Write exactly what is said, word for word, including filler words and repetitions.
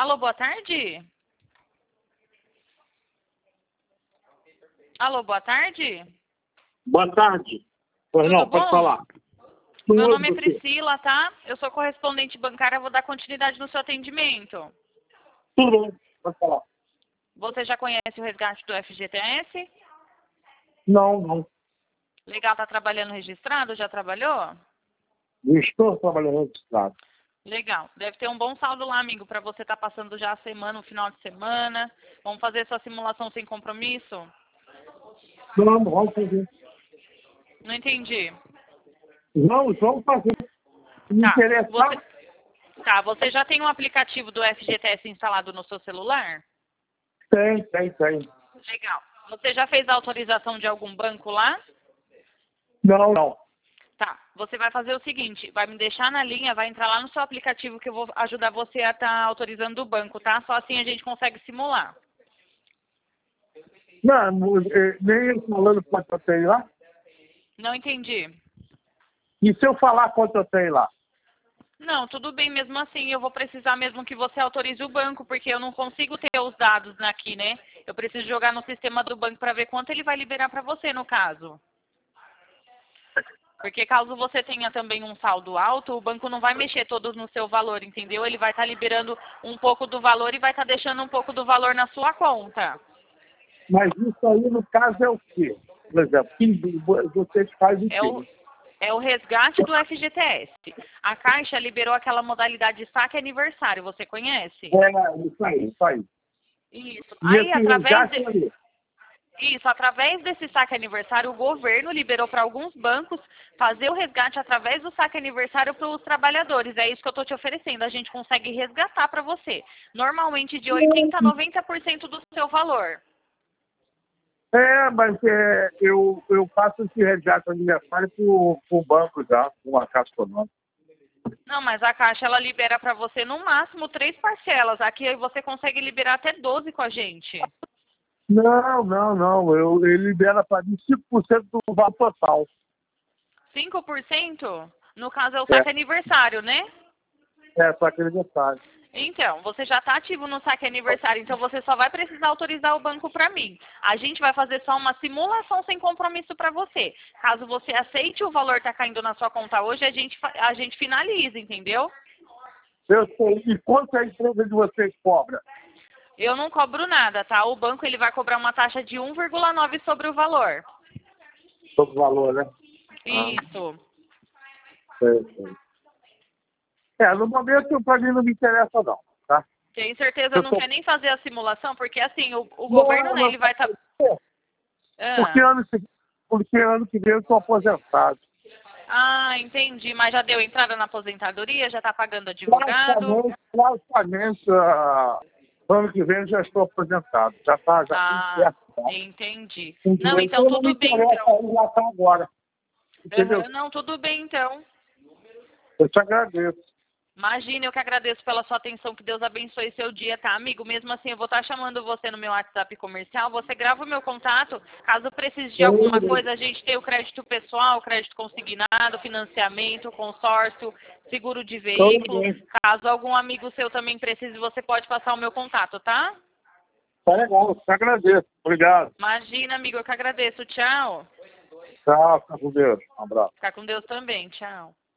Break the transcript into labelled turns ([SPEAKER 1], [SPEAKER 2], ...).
[SPEAKER 1] Alô, boa tarde? Alô, boa tarde?
[SPEAKER 2] Boa tarde. Pois
[SPEAKER 1] Tudo
[SPEAKER 2] não, pode
[SPEAKER 1] bom?
[SPEAKER 2] falar.
[SPEAKER 1] Meu
[SPEAKER 2] Tudo
[SPEAKER 1] nome é
[SPEAKER 2] você.
[SPEAKER 1] Priscila, tá? Eu sou correspondente bancária, vou dar continuidade no seu atendimento.
[SPEAKER 2] Tudo bem, pode falar.
[SPEAKER 1] Você já conhece o resgate do F G T S?
[SPEAKER 2] Não, não.
[SPEAKER 1] Legal, tá trabalhando registrado? Já trabalhou?
[SPEAKER 2] Eu estou trabalhando registrado.
[SPEAKER 1] Legal. Deve ter um bom saldo lá, amigo, para você estar passando já a semana, o final de semana. Vamos fazer sua simulação sem compromisso?
[SPEAKER 2] Vamos, vamos fazer.
[SPEAKER 1] Não entendi.
[SPEAKER 2] Vamos, vamos fazer. Se me
[SPEAKER 1] Tá.
[SPEAKER 2] interessar,
[SPEAKER 1] Você, tá, você já tem um aplicativo do F G T S instalado no seu celular?
[SPEAKER 2] tem, tem, tem.
[SPEAKER 1] Legal. Você já fez a autorização de algum banco lá?
[SPEAKER 2] Não, não.
[SPEAKER 1] Tá. Você vai fazer o seguinte, vai me deixar na linha, vai entrar lá no seu aplicativo que eu vou ajudar você a estar autorizando o banco, tá? Só assim a gente consegue simular.
[SPEAKER 2] Não, não, eh, nem eu falando quanto eu tenho lá.
[SPEAKER 1] Não entendi.
[SPEAKER 2] E se eu falar quanto eu tenho lá?
[SPEAKER 1] Não, tudo bem mesmo assim. Eu vou precisar mesmo que você autorize o banco, porque eu não consigo ter os dados aqui, né? Eu preciso jogar no sistema do banco para ver quanto ele vai liberar para você, no caso. Porque caso você tenha também um saldo alto, o banco não vai mexer todos no seu valor, entendeu? Ele vai estar liberando um pouco do valor e vai estar deixando um pouco do valor na sua conta.
[SPEAKER 2] Mas isso aí, no caso, é o quê? Por exemplo, que vocês fazem o
[SPEAKER 1] É o,
[SPEAKER 2] quê?
[SPEAKER 1] é o resgate do F G T S. A Caixa liberou aquela modalidade de saque aniversário, você conhece?
[SPEAKER 2] É, isso aí, isso aí.
[SPEAKER 1] Isso.
[SPEAKER 2] E
[SPEAKER 1] Aí,
[SPEAKER 2] esse
[SPEAKER 1] através
[SPEAKER 2] resgate
[SPEAKER 1] de...
[SPEAKER 2] aí?
[SPEAKER 1] Isso, através desse saque aniversário, o governo liberou para alguns bancos fazer o resgate através do saque aniversário para os trabalhadores. É isso que eu estou te oferecendo. A gente consegue resgatar para você. Normalmente de oitenta por cento a noventa por cento do seu valor.
[SPEAKER 2] É, mas é, eu, eu faço esse resgate aniversário por, por banco já, com a Caixa Econômica.
[SPEAKER 1] Não, mas a Caixa ela libera para você no máximo três parcelas. Aqui você consegue liberar até doze com a gente.
[SPEAKER 2] Não, não, não. Eu, ele libera para mim cinco por cento do valor total.
[SPEAKER 1] cinco por cento? No caso é o
[SPEAKER 2] É,
[SPEAKER 1] saque aniversário, né?
[SPEAKER 2] é só aquele detalhe.
[SPEAKER 1] Então, você já está ativo no saque aniversário, então você só vai precisar autorizar o banco para mim. A gente vai fazer só uma simulação sem compromisso para você. Caso você aceite o valor está caindo na sua conta hoje, a gente, fa- a gente finaliza, entendeu?
[SPEAKER 2] Eu sei. E quanto a empresa de vocês cobra?
[SPEAKER 1] Eu não cobro nada, tá? O banco ele vai cobrar uma taxa de um vírgula nove sobre o valor.
[SPEAKER 2] Sobre o valor, né? Ah,
[SPEAKER 1] Isso.
[SPEAKER 2] sei, sei. É, no momento para mim não me interessa não, tá?
[SPEAKER 1] Tem certeza
[SPEAKER 2] Eu
[SPEAKER 1] não
[SPEAKER 2] tô...
[SPEAKER 1] quer nem fazer a simulação? Porque assim, o, o governo,
[SPEAKER 2] Não,
[SPEAKER 1] né,
[SPEAKER 2] não.
[SPEAKER 1] ele vai estar...
[SPEAKER 2] Porque ano, que- porque ano que vem eu estou aposentado.
[SPEAKER 1] Ah, entendi. Mas já deu entrada na aposentadoria? Já está pagando advogado?
[SPEAKER 2] Praticamente, praticamente, ah, ano que vem eu já estou aposentado. Já está já tudo
[SPEAKER 1] Ah,
[SPEAKER 2] certo. Tá?
[SPEAKER 1] entendi.
[SPEAKER 2] Com
[SPEAKER 1] Não,
[SPEAKER 2] dinheiro,
[SPEAKER 1] então
[SPEAKER 2] então não me
[SPEAKER 1] tudo bem,
[SPEAKER 2] interessa
[SPEAKER 1] então.
[SPEAKER 2] ir lá para agora. Entendeu?
[SPEAKER 1] Aham, não, tudo bem, então.
[SPEAKER 2] Eu te agradeço.
[SPEAKER 1] Imagina, eu que agradeço pela sua atenção, que Deus abençoe seu dia, tá, amigo? Mesmo assim, eu vou estar chamando você no meu WhatsApp comercial, você grava o meu contato, caso precise de alguma coisa, a gente tem o crédito pessoal, crédito consignado, financiamento, consórcio, seguro de
[SPEAKER 2] Tudo
[SPEAKER 1] veículo.
[SPEAKER 2] bem.
[SPEAKER 1] Caso algum amigo seu também precise, você pode passar o meu contato, tá?
[SPEAKER 2] Tá legal, eu te agradeço. Obrigado.
[SPEAKER 1] Imagina, amigo, eu que agradeço. Tchau.
[SPEAKER 2] Tchau, fica com Deus. Um abraço.
[SPEAKER 1] Ficar com Deus também. Tchau.